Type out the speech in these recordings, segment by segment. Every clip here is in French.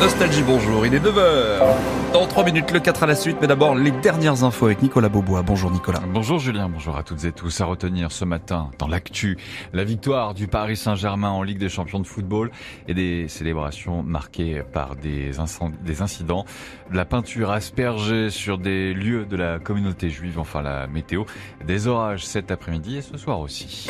Nostalgie, bonjour, il est 9h. Dans 3 minutes, le 4 à la suite, mais d'abord les dernières infos avec Nicolas Beaubois. Bonjour Nicolas. Bonjour Julien, bonjour à toutes et tous. À retenir ce matin, dans l'actu, la victoire du Paris Saint-Germain en Ligue des Champions de football et des célébrations marquées par des incidents, de la peinture aspergée sur des lieux de la communauté juive, enfin la météo, des orages cet après-midi et ce soir aussi.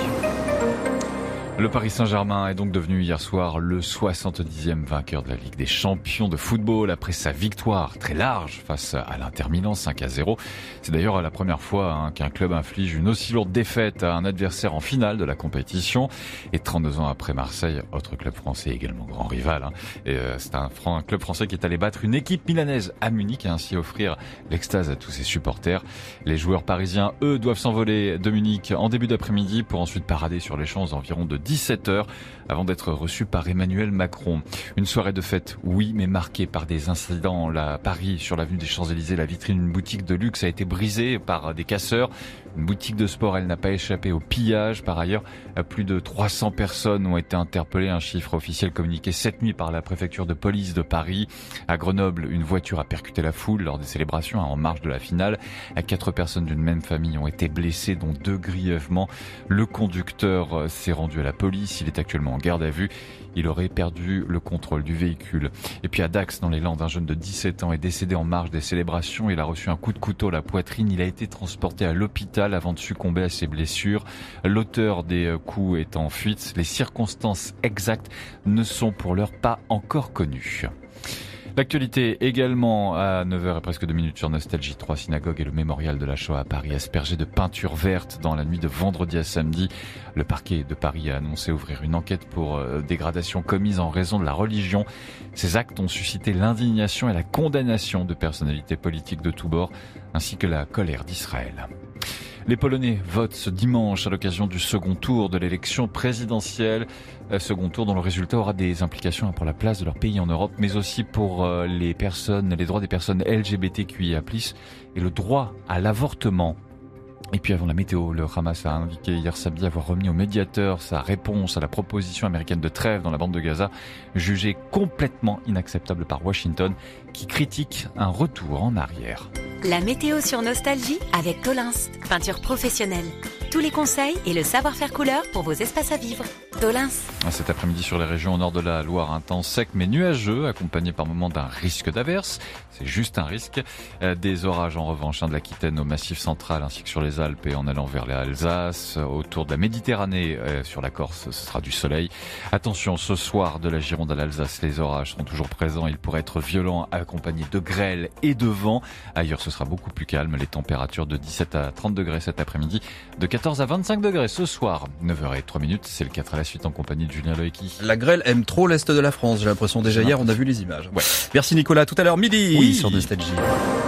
Le Paris Saint-Germain est donc devenu hier soir le 70e vainqueur de la Ligue des Champions de football après sa victoire très large face à l'Inter Milan 5-0. C'est d'ailleurs la première fois qu'un club inflige une aussi lourde défaite à un adversaire en finale de la compétition. Et 32 ans après Marseille, autre club français également grand rival. Et c'est un club français qui est allé battre une équipe milanaise à Munich et ainsi offrir l'extase à tous ses supporters. Les joueurs parisiens, eux, doivent s'envoler de Munich en début d'après-midi pour ensuite parader sur les champs aux environs de 17h avant d'être reçu par Emmanuel Macron. Une soirée de fête, oui, mais marquée par des incidents. À Paris, sur l'avenue des Champs-Élysées, la vitrine d'une boutique de luxe a été brisée par des casseurs. Une boutique de sport, elle n'a pas échappé au pillage. Par ailleurs, plus de 300 personnes ont été interpellées, un chiffre officiel communiqué cette nuit par la préfecture de police de Paris. À Grenoble, une voiture a percuté la foule lors des célébrations en marge de la finale. 4 personnes d'une même famille ont été blessées, dont 2 grièvement. Le conducteur s'est rendu à la police. Il est actuellement en garde à vue. Il aurait perdu le contrôle du véhicule. Et puis à Dax, dans les Landes, un jeune de 17 ans est décédé en marge des célébrations. Il a reçu un coup de couteau à la poitrine. Il a été transporté à l'hôpital avant de succomber à ses blessures. L'auteur des coups est en fuite. Les circonstances exactes ne sont pour l'heure pas encore connues. L'actualité également à 9h et presque 2 minutes sur Nostalgie. 3 synagogues et le mémorial de la Shoah à Paris aspergés de peinture verte dans la nuit de vendredi à samedi. Le parquet de Paris a annoncé ouvrir une enquête pour dégradation commise en raison de la religion. Ces actes ont suscité l'indignation et la condamnation de personnalités politiques de tous bords, ainsi que la colère d'Israël. Les Polonais votent ce dimanche à l'occasion du second tour de l'élection présidentielle. Second tour dont le résultat aura des implications pour la place de leur pays en Europe, mais aussi pour les droits des personnes LGBTQIA+, et le droit à l'avortement. Et puis avant la météo, le Hamas a indiqué hier samedi avoir remis au médiateur sa réponse à la proposition américaine de trêve dans la bande de Gaza, jugée complètement inacceptable par Washington, qui critique un retour en arrière. La météo sur Nostalgie avec Tolins, peinture professionnelle. Tous les conseils et le savoir-faire couleur pour vos espaces à vivre. Tolins. Cet après-midi sur les régions au nord de la Loire, un temps sec mais nuageux, accompagné par moments d'un risque d'averse. C'est juste un risque. Des orages en revanche, de l'Aquitaine au Massif central ainsi que sur les Alpes et en allant vers l'Alsace. Autour de la Méditerranée, sur la Corse, ce sera du soleil. Attention, ce soir de la Gironde à l'Alsace, les orages sont toujours présents. Ils pourraient être violents, accompagnés de grêle et de vent. Ailleurs, ce sera beaucoup plus calme. Les températures de 17 à 30 degrés cet après-midi, de 14 à 25 degrés ce soir. 9h03, c'est le 4 à la suite en compagnie de Julien Loïki. La grêle aime trop l'Est de la France, j'ai l'impression. Déjà hier, on a vu les images. Ouais. Merci Nicolas, tout à l'heure midi sur Nostalgie.